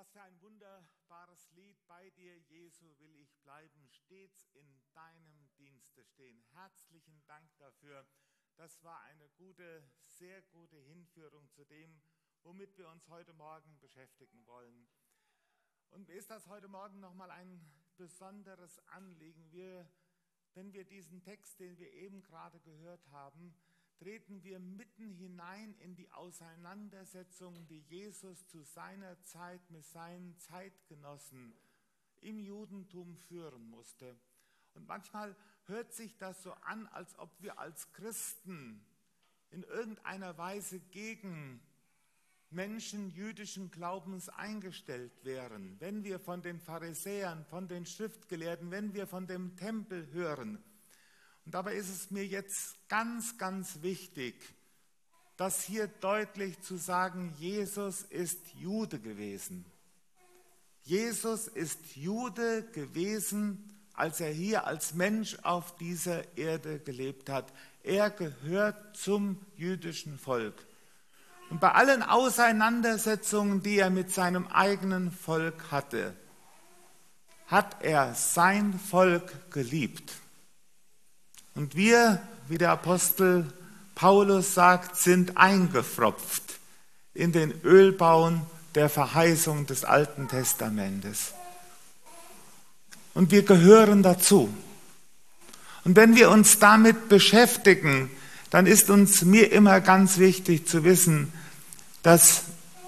Was für ein wunderbares Lied. Bei dir, Jesu, will ich bleiben, stets in deinem Dienste stehen. Herzlichen Dank dafür. Das war eine gute, sehr gute Hinführung zu dem, womit wir uns heute Morgen beschäftigen wollen. Und mir ist das heute Morgen nochmal ein besonderes Anliegen. Wenn wir diesen Text, den wir eben gerade gehört haben, treten wir mitten hinein in die Auseinandersetzung, die Jesus zu seiner Zeit mit seinen Zeitgenossen im Judentum führen musste. Und manchmal hört sich das so an, als ob wir als Christen in irgendeiner Weise gegen Menschen jüdischen Glaubens eingestellt wären. Wenn wir von den Pharisäern, von den Schriftgelehrten, wenn wir von dem Tempel hören. Und dabei ist es mir jetzt ganz, ganz wichtig, das hier deutlich zu sagen, Jesus ist Jude gewesen. Jesus ist Jude gewesen, als er hier als Mensch auf dieser Erde gelebt hat. Er gehört zum jüdischen Volk. Und bei allen Auseinandersetzungen, die er mit seinem eigenen Volk hatte, hat er sein Volk geliebt. Und wir, wie der Apostel Paulus sagt, sind eingepfropft in den Ölbauen der Verheißung des Alten Testamentes. Und wir gehören dazu. Und wenn wir uns damit beschäftigen, dann ist mir immer ganz wichtig zu wissen, dass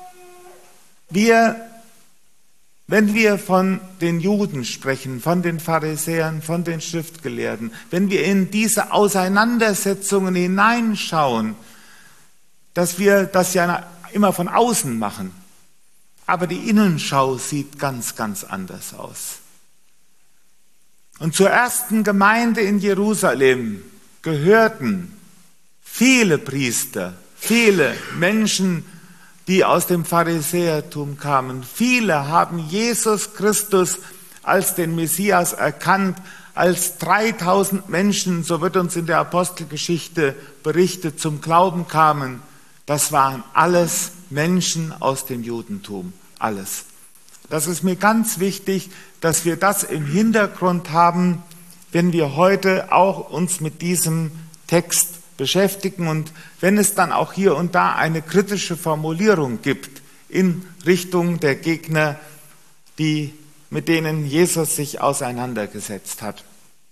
wenn wir von den Juden sprechen, von den Pharisäern, von den Schriftgelehrten, wenn wir in diese Auseinandersetzungen hineinschauen, dass wir das ja immer von außen machen, aber die Innenschau sieht ganz, ganz anders aus. Und zur ersten Gemeinde in Jerusalem gehörten viele Priester, viele Menschen, die aus dem Pharisäertum kamen. Viele haben Jesus Christus als den Messias erkannt, als 3000 Menschen, so wird uns in der Apostelgeschichte berichtet, zum Glauben kamen. Das waren alles Menschen aus dem Judentum, alles. Das ist mir ganz wichtig, dass wir das im Hintergrund haben, wenn wir heute auch uns mit diesem Text beschäftigen und wenn es dann auch hier und da eine kritische Formulierung gibt in Richtung der Gegner, mit denen Jesus sich auseinandergesetzt hat.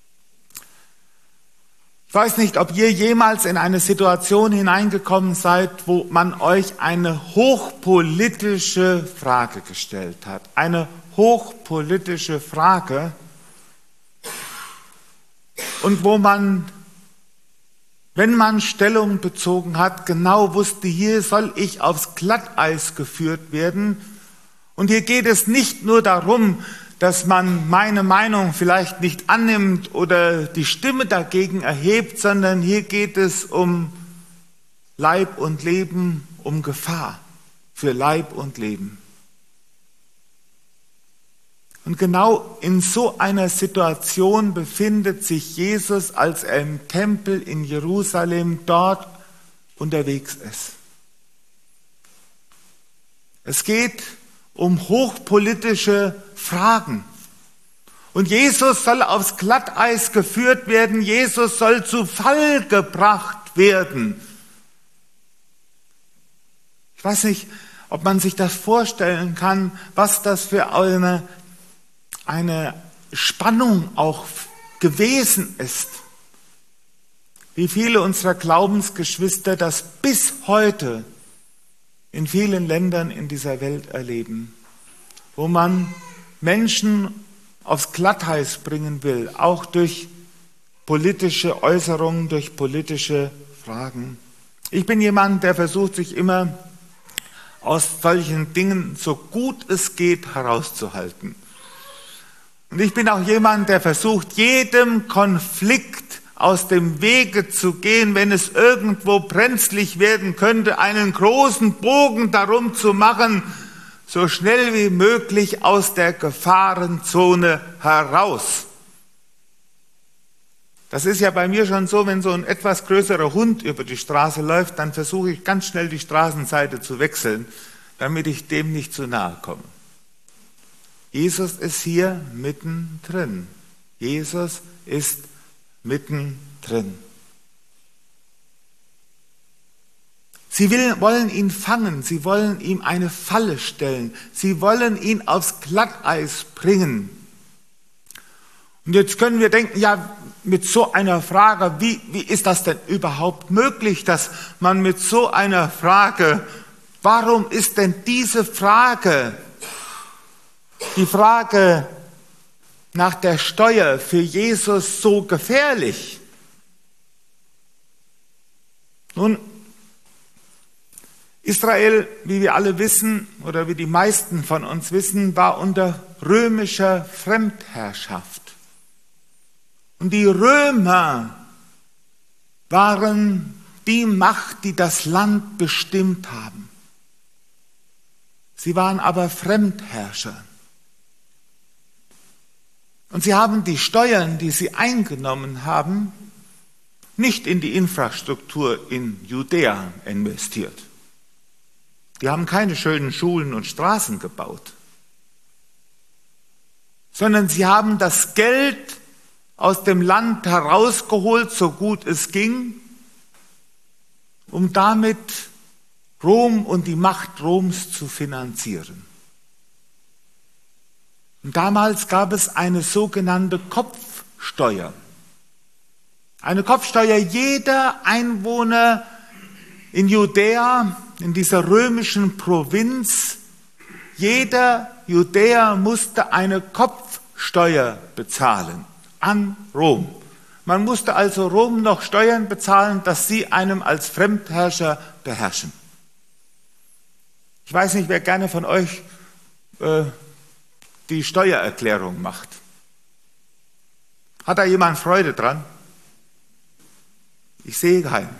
Ich weiß nicht, ob ihr jemals in eine Situation hineingekommen seid, wo man euch eine hochpolitische Frage gestellt hat. Eine hochpolitische Frage und wo man, wenn man Stellung bezogen hat, genau wusste, hier soll ich aufs Glatteis geführt werden. Und hier geht es nicht nur darum, dass man meine Meinung vielleicht nicht annimmt oder die Stimme dagegen erhebt, sondern hier geht es um Leib und Leben, um Gefahr für Leib und Leben. Und genau in so einer Situation befindet sich Jesus, als er im Tempel in Jerusalem dort unterwegs ist. Es geht um hochpolitische Fragen. Und Jesus soll aufs Glatteis geführt werden. Jesus soll zu Fall gebracht werden. Ich weiß nicht, ob man sich das vorstellen kann, was das für eine Spannung auch gewesen ist. Wie viele unserer Glaubensgeschwister das bis heute in vielen Ländern in dieser Welt erleben, wo man Menschen aufs Glatteis bringen will, auch durch politische Äußerungen, durch politische Fragen. Ich bin jemand, der versucht, sich immer aus solchen Dingen so gut es geht herauszuhalten. Und ich bin auch jemand, der versucht, jedem Konflikt aus dem Wege zu gehen, wenn es irgendwo brenzlig werden könnte, einen großen Bogen darum zu machen, so schnell wie möglich aus der Gefahrenzone heraus. Das ist ja bei mir schon so, wenn so ein etwas größerer Hund über die Straße läuft, dann versuche ich ganz schnell die Straßenseite zu wechseln, damit ich dem nicht zu nahe komme. Jesus ist hier mittendrin. Jesus ist mittendrin. Sie wollen ihn fangen, sie wollen ihm eine Falle stellen, sie wollen ihn aufs Glatteis bringen. Und jetzt können wir denken, ja, mit so einer Frage, wie ist das denn überhaupt möglich, dass man mit so einer Frage, warum ist denn diese Frage, die Frage nach der Steuer für Jesus so gefährlich? Nun, Israel, wie wir alle wissen, oder wie die meisten von uns wissen, war unter römischer Fremdherrschaft. Und die Römer waren die Macht, die das Land bestimmt haben. Sie waren aber Fremdherrscher. Und sie haben die Steuern, die sie eingenommen haben, nicht in die Infrastruktur in Judäa investiert. Die haben keine schönen Schulen und Straßen gebaut, sondern sie haben das Geld aus dem Land herausgeholt, so gut es ging, um damit Rom und die Macht Roms zu finanzieren. Und damals gab es eine sogenannte Kopfsteuer. Eine Kopfsteuer, jeder Einwohner in Judäa, in dieser römischen Provinz, jeder Judäer musste eine Kopfsteuer bezahlen an Rom. Man musste also Rom noch Steuern bezahlen, dass sie einem als Fremdherrscher beherrschen. Ich weiß nicht, wer gerne von euch die Steuererklärung macht. Hat da jemand Freude dran? Ich sehe keinen.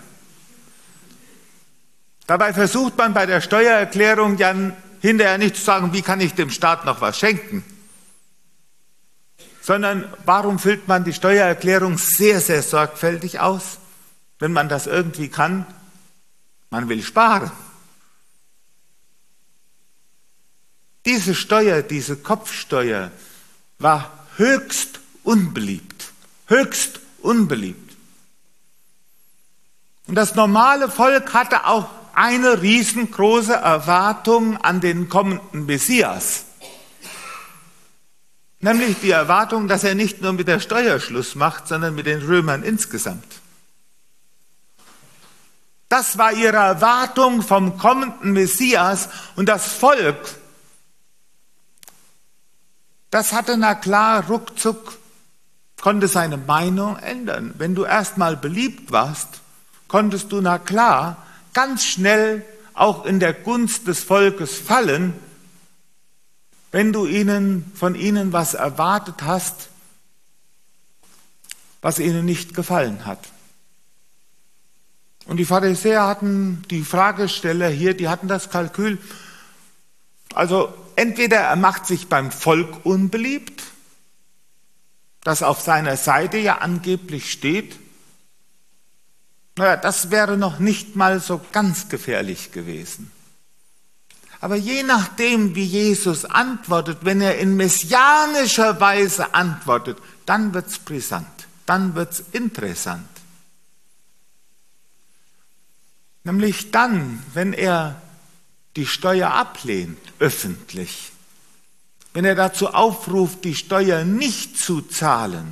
Dabei versucht man bei der Steuererklärung ja hinterher nicht zu sagen, wie kann ich dem Staat noch was schenken, sondern warum füllt man die Steuererklärung sehr, sehr sorgfältig aus, wenn man das irgendwie kann? Man will sparen. Diese Steuer, diese Kopfsteuer war höchst unbeliebt, höchst unbeliebt. Und das normale Volk hatte auch eine riesengroße Erwartung an den kommenden Messias. Nämlich die Erwartung, dass er nicht nur mit der Steuer Schluss macht, sondern mit den Römern insgesamt. Das war ihre Erwartung vom kommenden Messias. Und das Volk, das hatte na klar ruckzuck, konnte seine Meinung ändern. Wenn du erstmal beliebt warst, konntest du na klar ganz schnell auch in der Gunst des Volkes fallen, wenn du von ihnen was erwartet hast, was ihnen nicht gefallen hat. Und die Pharisäer hatten, die Fragesteller hier, die hatten das Kalkül, also entweder er macht sich beim Volk unbeliebt, das auf seiner Seite ja angeblich steht. Naja, das wäre noch nicht mal so ganz gefährlich gewesen. Aber je nachdem, wie Jesus antwortet, wenn er in messianischer Weise antwortet, dann wird's brisant, dann wird's interessant. Nämlich dann, wenn er die Steuer ablehnt, öffentlich, wenn er dazu aufruft, die Steuer nicht zu zahlen,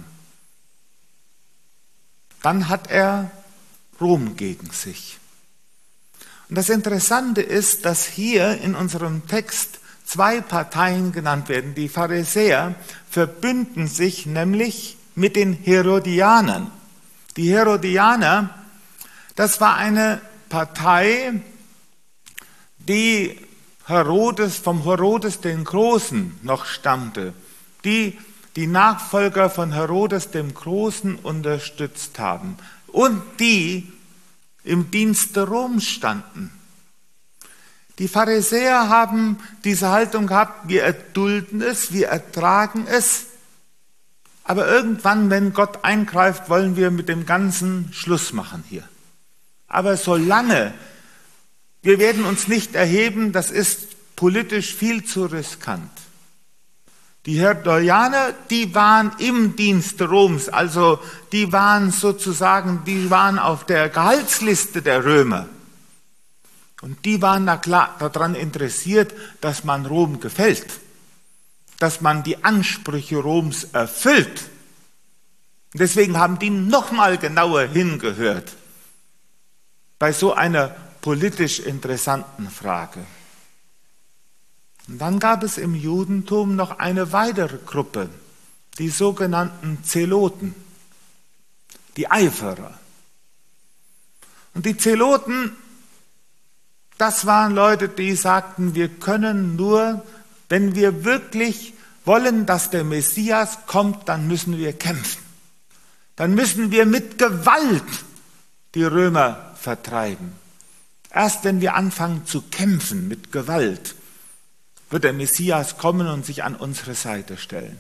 dann hat er Rom gegen sich. Und das Interessante ist, dass hier in unserem Text zwei Parteien genannt werden. Die Pharisäer verbünden sich nämlich mit den Herodianern. Die Herodianer, das war eine Partei, die vom Herodes den Großen noch stammte, die die Nachfolger von Herodes dem Großen unterstützt haben und die im Dienste Roms standen. Die Pharisäer haben diese Haltung gehabt, wir erdulden es, wir ertragen es, aber irgendwann, wenn Gott eingreift, wollen wir mit dem Ganzen Schluss machen hier. Aber solange, wir werden uns nicht erheben, das ist politisch viel zu riskant. Die Herodianer, die waren im Dienst Roms, also die waren auf der Gehaltsliste der Römer. Und die waren daran interessiert, dass man Rom gefällt, dass man die Ansprüche Roms erfüllt. Und deswegen haben die nochmal genauer hingehört bei so einer politisch interessanten Frage. Und dann gab es im Judentum noch eine weitere Gruppe, die sogenannten Zeloten, die Eiferer. Und die Zeloten, das waren Leute, die sagten, wir können nur, wenn wir wirklich wollen, dass der Messias kommt, dann müssen wir kämpfen. Dann müssen wir mit Gewalt die Römer vertreiben. Erst wenn wir anfangen zu kämpfen mit Gewalt, wird der Messias kommen und sich an unsere Seite stellen.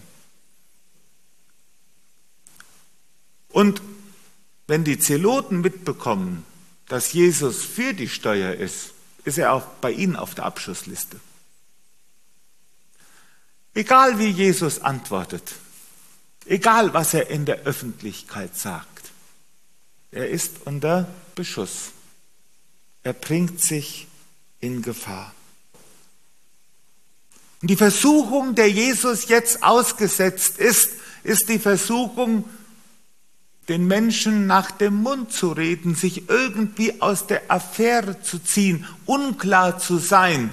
Und wenn die Zeloten mitbekommen, dass Jesus für die Steuer ist er auch bei ihnen auf der Abschussliste. Egal wie Jesus antwortet, egal was er in der Öffentlichkeit sagt, er ist unter Beschuss. Er bringt sich in Gefahr. Und die Versuchung, der Jesus jetzt ausgesetzt ist die Versuchung, den Menschen nach dem Mund zu reden, sich irgendwie aus der Affäre zu ziehen, unklar zu sein.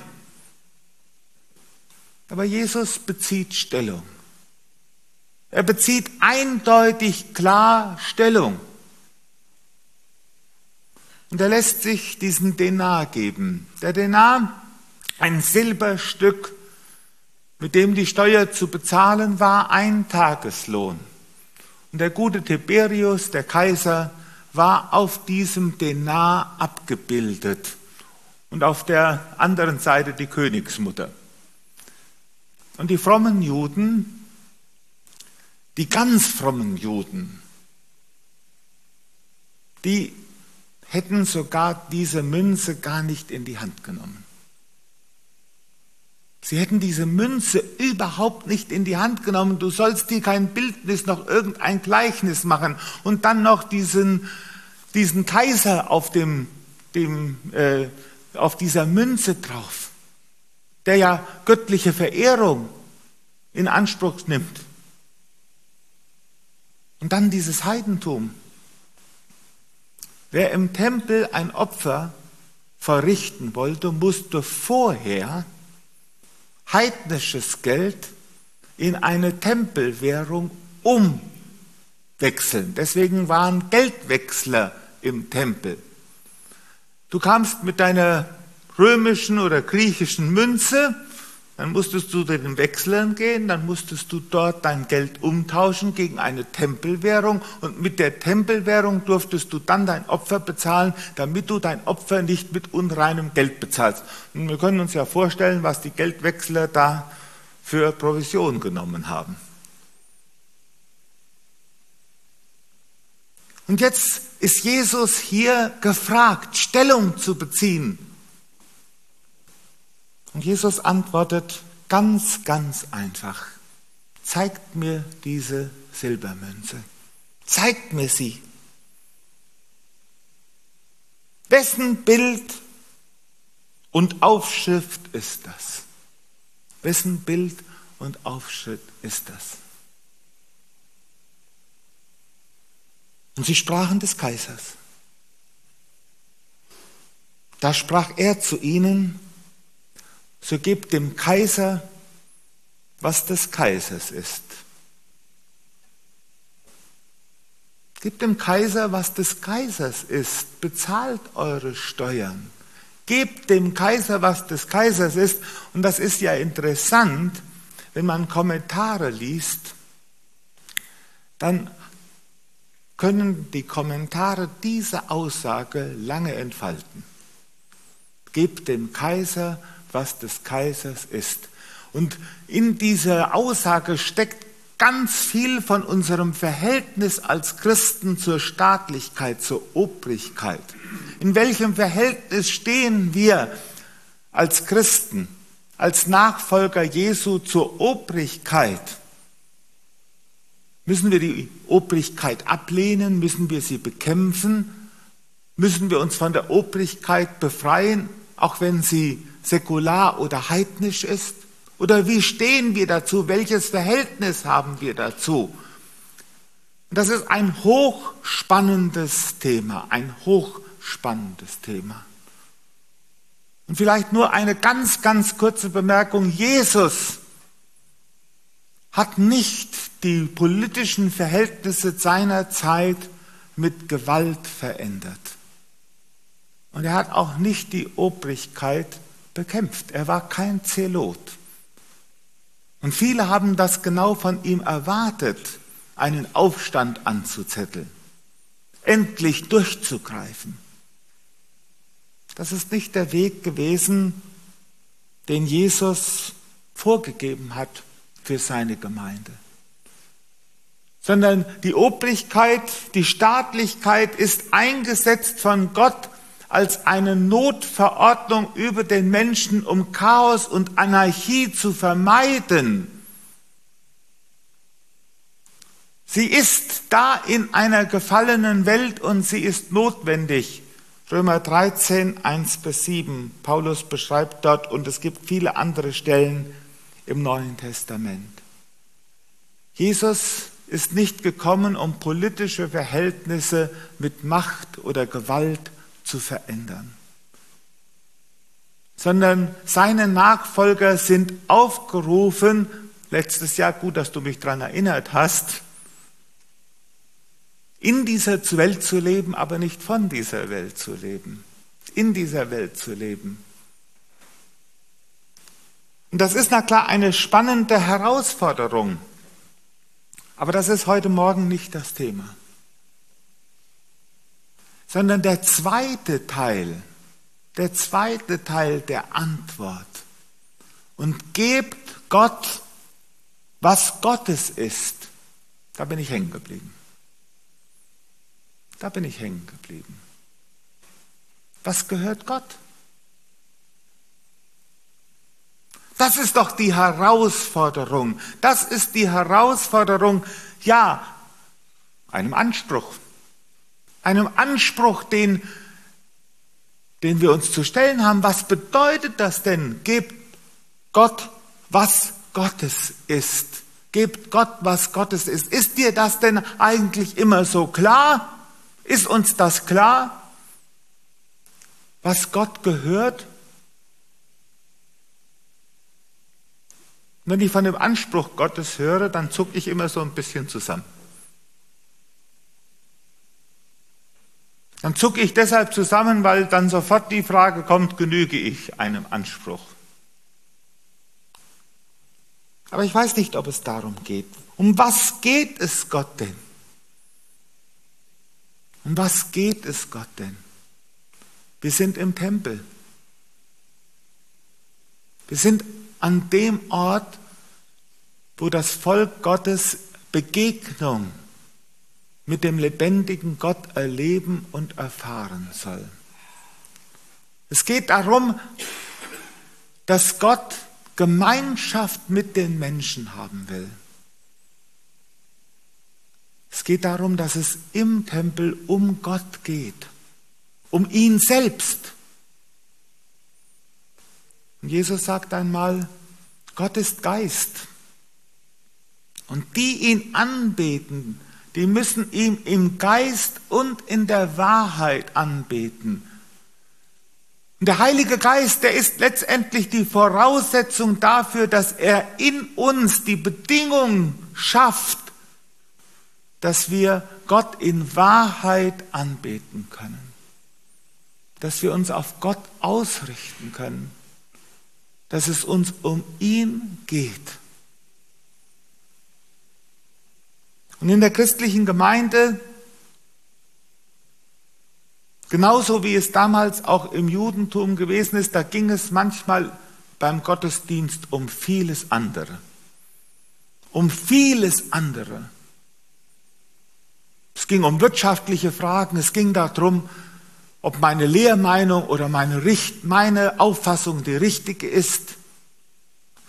Aber Jesus bezieht Stellung. Er bezieht eindeutig klar Stellung. Und er lässt sich diesen Denar geben. Der Denar, ein Silberstück, mit dem die Steuer zu bezahlen war, ein Tageslohn. Und der gute Tiberius, der Kaiser, war auf diesem Denar abgebildet. Und auf der anderen Seite die Königsmutter. Und die frommen Juden, die ganz frommen Juden, die hätten sogar diese Münze gar nicht in die Hand genommen. Sie hätten diese Münze überhaupt nicht in die Hand genommen. Du sollst dir kein Bildnis noch irgendein Gleichnis machen und dann noch diesen Kaiser auf dieser Münze drauf, der ja göttliche Verehrung in Anspruch nimmt. Und dann dieses Heidentum. Wer im Tempel ein Opfer verrichten wollte, musste vorher heidnisches Geld in eine Tempelwährung umwechseln. Deswegen waren Geldwechsler im Tempel. Du kamst mit deiner römischen oder griechischen Münze, dann musstest du zu den Wechslern gehen, dann musstest du dort dein Geld umtauschen gegen eine Tempelwährung und mit der Tempelwährung durftest du dann dein Opfer bezahlen, damit du dein Opfer nicht mit unreinem Geld bezahlst. Und wir können uns ja vorstellen, was die Geldwechsler da für Provision genommen haben. Und jetzt ist Jesus hier gefragt, Stellung zu beziehen. Und Jesus antwortet ganz, ganz einfach. Zeigt mir diese Silbermünze. Zeigt mir sie. Wessen Bild und Aufschrift ist das? Wessen Bild und Aufschrift ist das? Und sie sprachen des Kaisers. Da sprach er zu ihnen: So gebt dem Kaiser, was des Kaisers ist. Gebt dem Kaiser, was des Kaisers ist. Bezahlt eure Steuern. Gebt dem Kaiser, was des Kaisers ist. Und das ist ja interessant, wenn man Kommentare liest, dann können die Kommentare diese Aussage lange entfalten. Gebt dem Kaiser, was des Kaisers ist. Und in dieser Aussage steckt ganz viel von unserem Verhältnis als Christen zur Staatlichkeit, zur Obrigkeit. In welchem Verhältnis stehen wir als Christen, als Nachfolger Jesu zur Obrigkeit? Müssen wir die Obrigkeit ablehnen? Müssen wir sie bekämpfen? Müssen wir uns von der Obrigkeit befreien, auch wenn sie säkular oder heidnisch ist? Oder wie stehen wir dazu? Welches Verhältnis haben wir dazu? Das ist ein hochspannendes Thema, ein hochspannendes Thema. Und vielleicht nur eine ganz, ganz kurze Bemerkung. Jesus hat nicht die politischen Verhältnisse seiner Zeit mit Gewalt verändert. Und er hat auch nicht die Obrigkeit bekämpft. Er war kein Zelot. Und viele haben das genau von ihm erwartet, einen Aufstand anzuzetteln, endlich durchzugreifen. Das ist nicht der Weg gewesen, den Jesus vorgegeben hat für seine Gemeinde. Sondern die Obrigkeit, die Staatlichkeit ist eingesetzt von Gott als eine Notverordnung über den Menschen, um Chaos und Anarchie zu vermeiden. Sie ist da in einer gefallenen Welt und sie ist notwendig. Römer 13, 1-7. Paulus beschreibt dort, und es gibt viele andere Stellen im Neuen Testament. Jesus ist nicht gekommen, um politische Verhältnisse mit Macht oder Gewalt zu verändern, sondern seine Nachfolger sind aufgerufen, letztes Jahr, gut, dass du mich daran erinnert hast, in dieser Welt zu leben, aber nicht von dieser Welt zu leben, in dieser Welt zu leben. Und das ist na klar eine spannende Herausforderung, aber das ist heute Morgen nicht das Thema. Sondern der zweite Teil der Antwort. Und gebt Gott, was Gottes ist. Da bin ich hängen geblieben. Was gehört Gott? Das ist doch die Herausforderung. Das ist die Herausforderung, ja, einem Anspruch. Einem Anspruch, den wir uns zu stellen haben. Was bedeutet das denn? Gebt Gott, was Gottes ist. Gebt Gott, was Gottes ist. Ist dir das denn eigentlich immer so klar? Ist uns das klar, was Gott gehört? Wenn ich von dem Anspruch Gottes höre, dann zucke ich immer so ein bisschen zusammen. Dann zucke ich deshalb zusammen, weil dann sofort die Frage kommt, genüge ich einem Anspruch? Aber ich weiß nicht, ob es darum geht. Um was geht es Gott denn? Um was geht es Gott denn? Wir sind im Tempel. Wir sind an dem Ort, wo das Volk Gottes Begegnung mit dem lebendigen Gott erleben und erfahren soll. Es geht darum, dass Gott Gemeinschaft mit den Menschen haben will. Es geht darum, dass es im Tempel um Gott geht, um ihn selbst. Und Jesus sagt einmal, Gott ist Geist. Und die ihn anbeten, die müssen ihm im Geist und in der Wahrheit anbeten. Und der Heilige Geist, der ist letztendlich die Voraussetzung dafür, dass er in uns die Bedingung schafft, dass wir Gott in Wahrheit anbeten können. Dass wir uns auf Gott ausrichten können. Dass es uns um ihn geht. Und in der christlichen Gemeinde, genauso wie es damals auch im Judentum gewesen ist, da ging es manchmal beim Gottesdienst um vieles andere. Um vieles andere. Es ging um wirtschaftliche Fragen, es ging darum, ob meine Lehrmeinung oder meine Auffassung die richtige ist.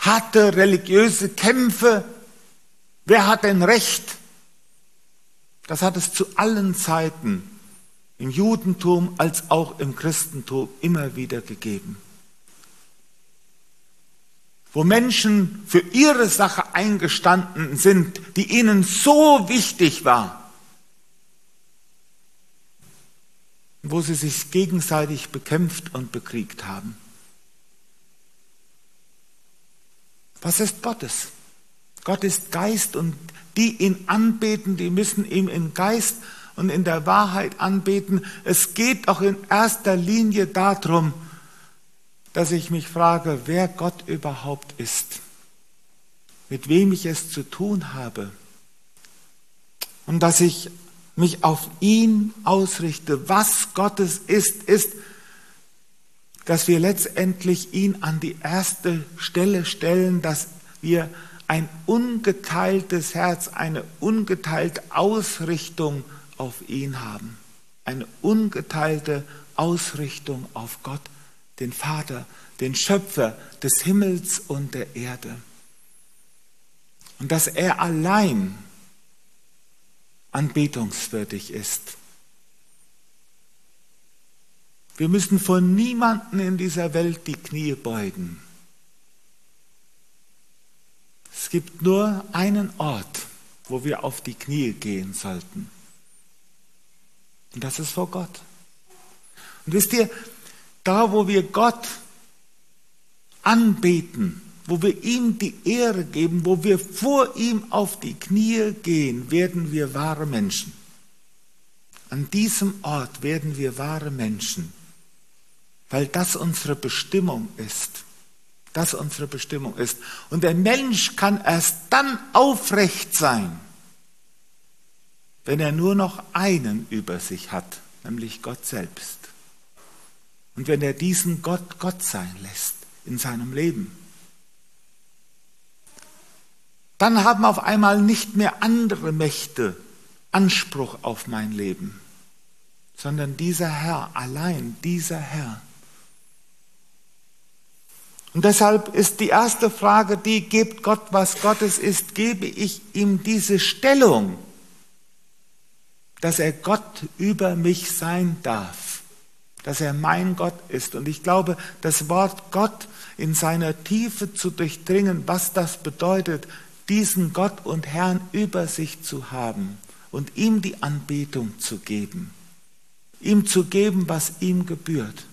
harte religiöse Kämpfe. Wer hat denn Recht? Das hat es zu allen Zeiten im Judentum als auch im Christentum immer wieder gegeben. Wo Menschen für ihre Sache eingestanden sind, die ihnen so wichtig war, wo sie sich gegenseitig bekämpft und bekriegt haben. Was ist Gottes? Gott ist Geist und die ihn anbeten, die müssen ihm im Geist und in der Wahrheit anbeten. Es geht auch in erster Linie darum, dass ich mich frage, wer Gott überhaupt ist, mit wem ich es zu tun habe und dass ich mich auf ihn ausrichte. Was Gottes ist, dass wir letztendlich ihn an die erste Stelle stellen, dass wir ein ungeteiltes Herz, eine ungeteilte Ausrichtung auf ihn haben. Eine ungeteilte Ausrichtung auf Gott, den Vater, den Schöpfer des Himmels und der Erde. Und dass er allein anbetungswürdig ist. Wir müssen vor niemanden in dieser Welt die Knie beugen. Es gibt nur einen Ort, wo wir auf die Knie gehen sollten. Und das ist vor Gott. Und wisst ihr, da wo wir Gott anbeten, wo wir ihm die Ehre geben, wo wir vor ihm auf die Knie gehen, werden wir wahre Menschen. An diesem Ort werden wir wahre Menschen, weil das unsere Bestimmung ist. Das unsere Bestimmung ist. Und der Mensch kann erst dann aufrecht sein, wenn er nur noch einen über sich hat, nämlich Gott selbst. Und wenn er diesen Gott Gott sein lässt in seinem Leben. Dann haben auf einmal nicht mehr andere Mächte Anspruch auf mein Leben, sondern dieser Herr, allein dieser Herr. Und deshalb ist die erste Frage die, gebt Gott, was Gottes ist, gebe ich ihm diese Stellung, dass er Gott über mich sein darf, dass er mein Gott ist. Und ich glaube, das Wort Gott in seiner Tiefe zu durchdringen, was das bedeutet, diesen Gott und Herrn über sich zu haben und ihm die Anbetung zu geben, ihm zu geben, was ihm gebührt.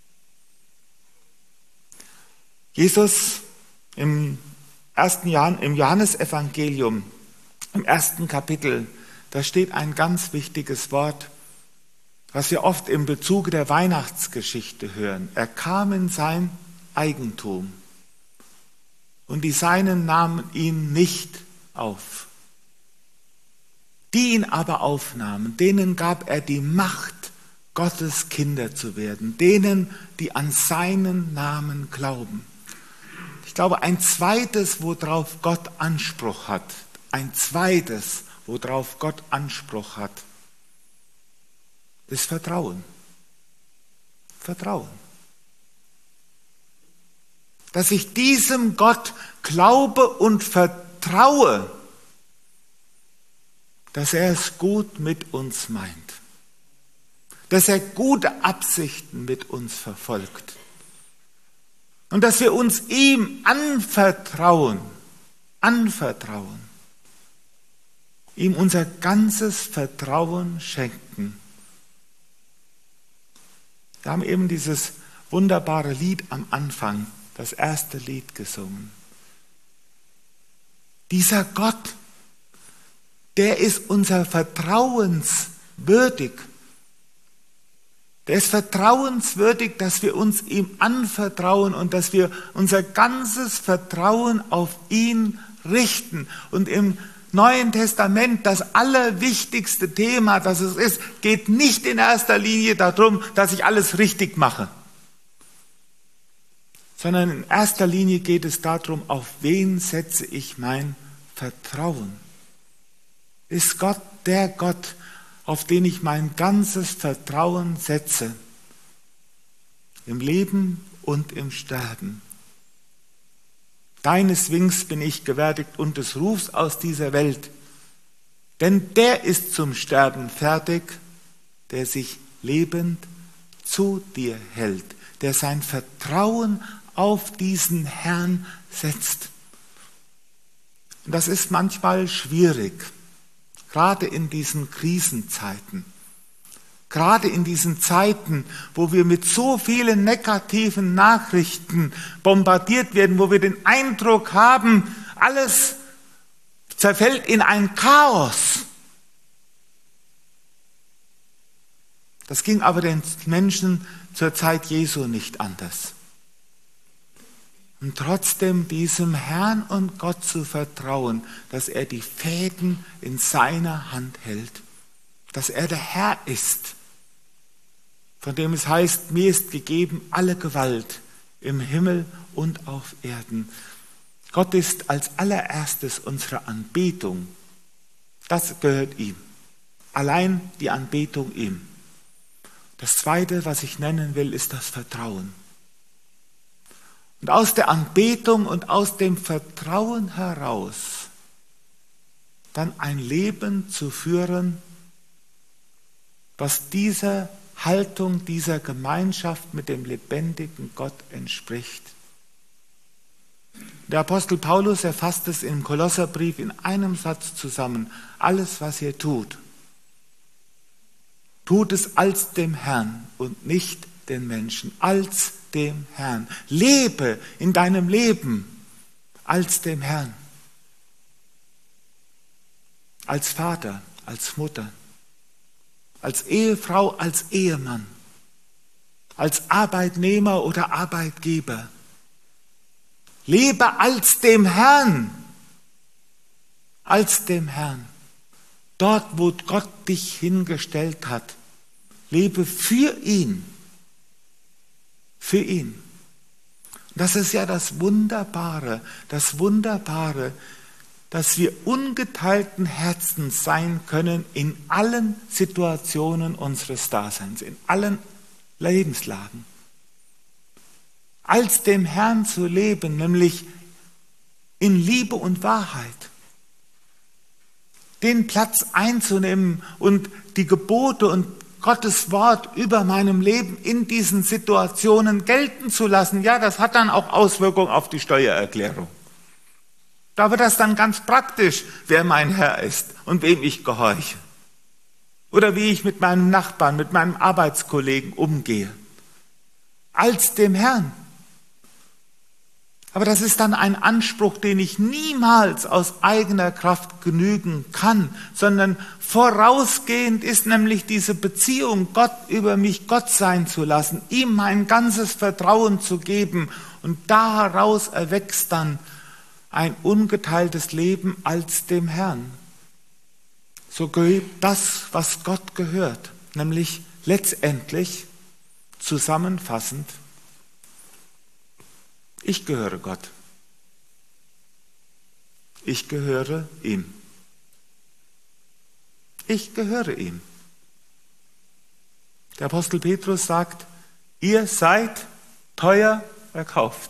Jesus im Johannesevangelium, im 1. Kapitel, da steht ein ganz wichtiges Wort, was wir oft im Bezug der Weihnachtsgeschichte hören. Er kam in sein Eigentum und die Seinen nahmen ihn nicht auf. Die ihn aber aufnahmen, denen gab er die Macht, Gottes Kinder zu werden, denen, die an seinen Namen glauben. Ich glaube, ein zweites, worauf Gott Anspruch hat, ist Vertrauen. Vertrauen. Dass ich diesem Gott glaube und vertraue, dass er es gut mit uns meint. Dass er gute Absichten mit uns verfolgt. Und dass wir uns ihm anvertrauen, ihm unser ganzes Vertrauen schenken. Wir haben eben dieses wunderbare Lied am Anfang, das erste Lied gesungen. Dieser Gott, der ist unser vertrauenswürdig. Der ist vertrauenswürdig, dass wir uns ihm anvertrauen und dass wir unser ganzes Vertrauen auf ihn richten. Und im Neuen Testament, das allerwichtigste Thema, das es ist, geht nicht in erster Linie darum, dass ich alles richtig mache, sondern in erster Linie geht es darum, auf wen setze ich mein Vertrauen. Ist Gott der Gott, auf den ich mein ganzes Vertrauen setze, im Leben und im Sterben? deines Winks bin ich gewärtigt und des Rufs aus dieser Welt. Denn der ist zum Sterben fertig, der sich lebend zu dir hält, der sein Vertrauen auf diesen Herrn setzt. Und das ist manchmal schwierig, gerade in diesen Krisenzeiten. Gerade in diesen Zeiten, wo wir mit so vielen negativen Nachrichten bombardiert werden, wo wir den Eindruck haben, alles zerfällt in ein Chaos. Das ging aber den Menschen zur Zeit Jesu nicht anders. Und trotzdem diesem Herrn und Gott zu vertrauen, dass er die Fäden in seiner Hand hält, dass er der Herr ist, von dem es heißt, mir ist gegeben alle Gewalt im Himmel und auf Erden. Gott ist als allererstes unsere Anbetung. Das gehört ihm. Allein die Anbetung ihm. Das Zweite, was ich nennen will, ist das Vertrauen. Und aus der Anbetung und aus dem Vertrauen heraus dann ein Leben zu führen, was dieser Haltung, dieser Gemeinschaft mit dem lebendigen Gott entspricht. Der Apostel Paulus erfasst es im Kolosserbrief in einem Satz zusammen. Alles, was ihr tut, tut es als dem Herrn und nicht den Menschen, als dem Herrn. Lebe in deinem Leben als dem Herrn. Als Vater, als Mutter, als Ehefrau, als Ehemann, als Arbeitnehmer oder Arbeitgeber. Lebe als dem Herrn, als dem Herrn. Dort, wo Gott dich hingestellt hat, lebe für ihn. Für ihn. Das ist ja das Wunderbare, dass wir ungeteilten Herzens sein können in allen Situationen unseres Daseins, in allen Lebenslagen. Als dem Herrn zu leben, nämlich in Liebe und Wahrheit. Den Platz einzunehmen und die Gebote und Gottes Wort über meinem Leben in diesen Situationen gelten zu lassen. Ja, das hat dann auch Auswirkungen auf die Steuererklärung. Da wird das dann ganz praktisch, wer mein Herr ist und wem ich gehorche. Oder wie ich mit meinem Nachbarn, mit meinem Arbeitskollegen umgehe. Als dem Herrn. Aber das ist dann ein Anspruch, den ich niemals aus eigener Kraft genügen kann, sondern vorausgehend ist nämlich diese Beziehung, Gott über mich Gott sein zu lassen, ihm mein ganzes Vertrauen zu geben und daraus erwächst dann ein ungeteiltes Leben als dem Herrn. So gehört das, was Gott gehört, nämlich letztendlich zusammenfassend, ich gehöre Gott. Ich gehöre ihm. Ich gehöre ihm. Der Apostel Petrus sagt, ihr seid teuer erkauft.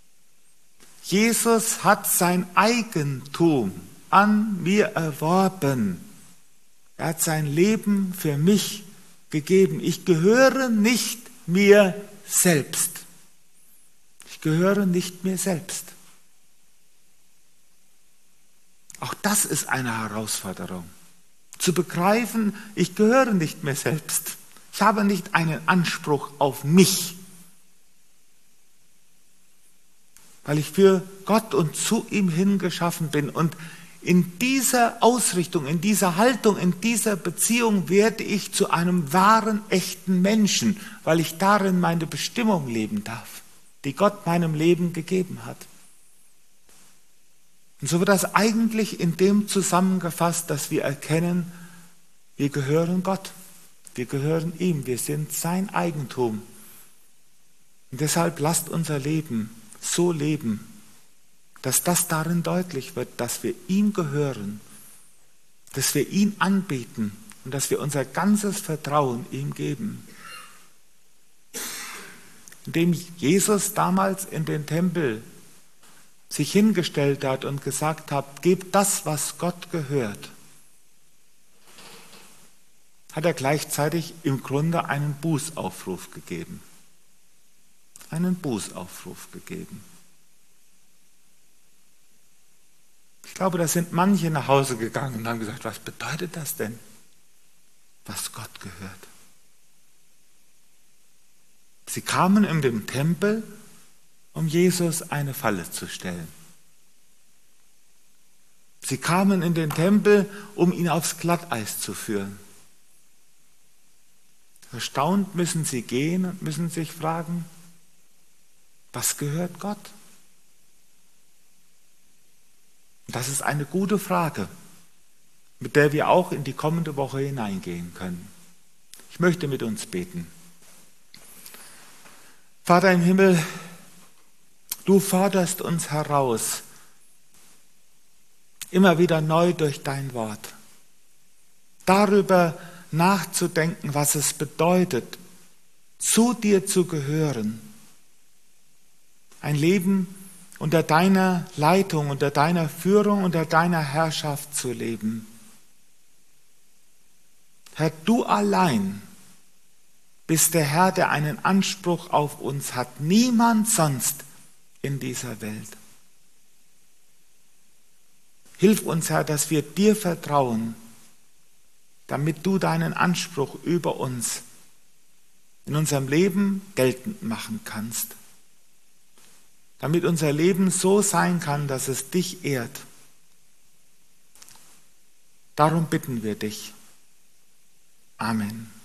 Jesus hat sein Eigentum an mir erworben. Er hat sein Leben für mich gegeben. Ich gehöre nicht mir selbst. Ich gehöre nicht mir selbst. Auch das ist eine Herausforderung. Zu begreifen, ich gehöre nicht mehr selbst. Ich habe nicht einen Anspruch auf mich, weil ich für Gott und zu ihm hingeschaffen bin. Und in dieser Ausrichtung, in dieser Haltung, in dieser Beziehung werde ich zu einem wahren, echten Menschen, weil ich darin meine Bestimmung leben darf, die Gott meinem Leben gegeben hat. Und so wird das eigentlich in dem zusammengefasst, dass wir erkennen, wir gehören Gott, wir gehören ihm, wir sind sein Eigentum. Und deshalb lasst unser Leben so leben, dass das darin deutlich wird, dass wir ihm gehören, dass wir ihn anbeten und dass wir unser ganzes Vertrauen ihm geben. Indem Jesus damals in den Tempel sich hingestellt hat und gesagt hat, gebt das, was Gott gehört, hat er gleichzeitig im Grunde einen Bußaufruf gegeben. Einen Bußaufruf gegeben. Ich glaube, da sind manche nach Hause gegangen und haben gesagt, was bedeutet das denn, was Gott gehört? Sie kamen in den Tempel, um Jesus eine Falle zu stellen. Sie kamen in den Tempel, um ihn aufs Glatteis zu führen. Erstaunt müssen sie gehen und müssen sich fragen, was gehört Gott? Das ist eine gute Frage, mit der wir auch in die kommende Woche hineingehen können. Ich möchte mit uns beten. Vater im Himmel, du forderst uns heraus, immer wieder neu durch dein Wort, darüber nachzudenken, was es bedeutet, zu dir zu gehören, ein Leben unter deiner Leitung, unter deiner Führung, unter deiner Herrschaft zu leben. Herr, du allein bist der Herr, der einen Anspruch auf uns hat. Niemand sonst in dieser Welt. Hilf uns, Herr, dass wir dir vertrauen, damit du deinen Anspruch über uns in unserem Leben geltend machen kannst. Damit unser Leben so sein kann, dass es dich ehrt. Darum bitten wir dich. Amen.